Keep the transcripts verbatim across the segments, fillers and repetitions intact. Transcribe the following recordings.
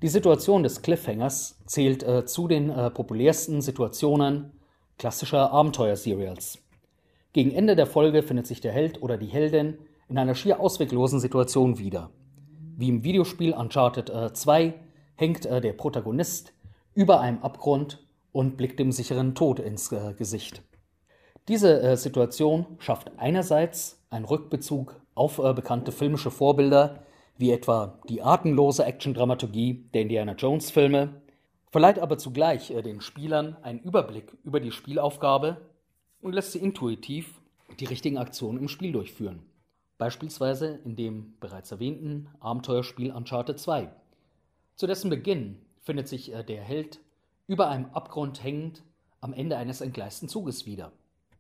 Die Situation des Cliffhangers zählt äh, zu den äh, populärsten Situationen klassischer Abenteuer-Serials. Gegen Ende der Folge findet sich der Held oder die Heldin in einer schier ausweglosen Situation wieder. Wie im Videospiel Uncharted äh, zwei hängt äh, der Protagonist über einem Abgrund und blickt dem sicheren Tod ins äh, Gesicht. Diese äh, Situation schafft einerseits einen Rückbezug auf äh, bekannte filmische Vorbilder, wie etwa die atemlose Action-Dramaturgie der Indiana-Jones-Filme, verleiht aber zugleich äh, den Spielern einen Überblick über die Spielaufgabe und lässt sie intuitiv die richtigen Aktionen im Spiel durchführen. Beispielsweise in dem bereits erwähnten Abenteuerspiel Uncharted zwei. Zu dessen Beginn findet sich äh, der Held über einem Abgrund hängend am Ende eines entgleisten Zuges wieder.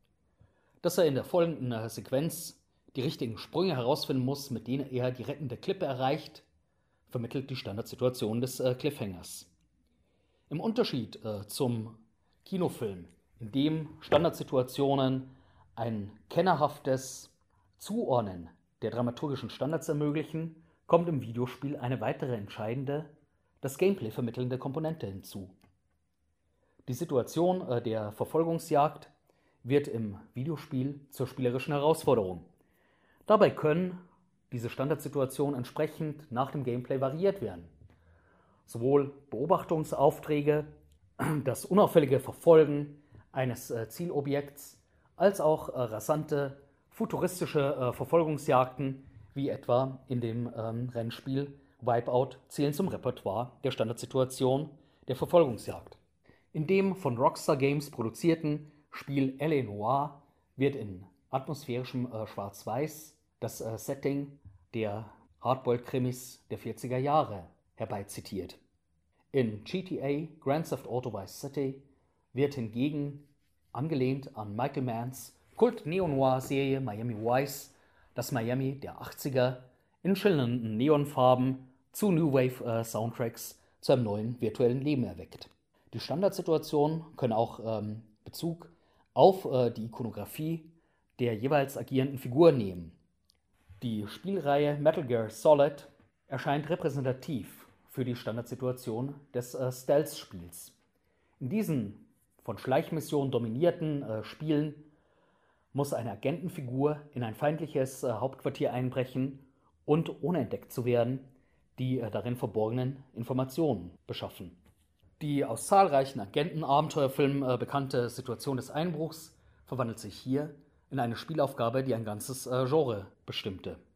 Dass er in der folgenden äh, Sequenz die richtigen Sprünge herausfinden muss, mit denen er die rettende Klippe erreicht, vermittelt die Standardsituation des äh, Cliffhangers. Im Unterschied äh, zum Kinofilm, in dem Standardsituationen ein kennerhaftes Zuordnen der dramaturgischen Standards ermöglichen, kommt im Videospiel eine weitere entscheidende, das Gameplay vermittelnde Komponente hinzu. Die Situation äh, der Verfolgungsjagd wird im Videospiel zur spielerischen Herausforderung. Dabei können diese Standardsituationen entsprechend nach dem Gameplay variiert werden. Sowohl Beobachtungsaufträge, das unauffällige Verfolgen eines äh, Zielobjekts, als auch äh, rasante, futuristische äh, Verfolgungsjagden, wie etwa in dem ähm, Rennspiel Wipeout, zählen zum Repertoire der Standardsituation der Verfolgungsjagd. In dem von Rockstar Games produzierten Spiel L A. Noire wird in atmosphärischem äh, Schwarz-Weiß das äh, Setting der Hardboiled-Krimis der vierziger Jahre herbeizitiert. In G T A Grand Theft Auto Vice City wird hingegen, angelehnt an Michael Manns Kult-Neo-Noir-Serie Miami Vice, das Miami der achtziger in schillernden Neonfarben zu New Wave-Soundtracks äh, zu einem neuen virtuellen Leben erweckt. Die Standardsituationen können auch ähm, Bezug auf äh, die Ikonografie der jeweils agierenden Figur nehmen. Die Spielreihe Metal Gear Solid erscheint repräsentativ für die Standardsituation des äh, Stealth-Spiels. In diesen von Schleichmissionen dominierten äh, Spielen muss eine Agentenfigur in ein feindliches äh, Hauptquartier einbrechen und, ohne entdeckt zu werden, die äh, darin verborgenen Informationen beschaffen. Die aus zahlreichen Agenten-Abenteuerfilmen äh, bekannte Situation des Einbruchs verwandelt sich hier in eine Spielaufgabe, die ein ganzes äh, Genre bestimmte.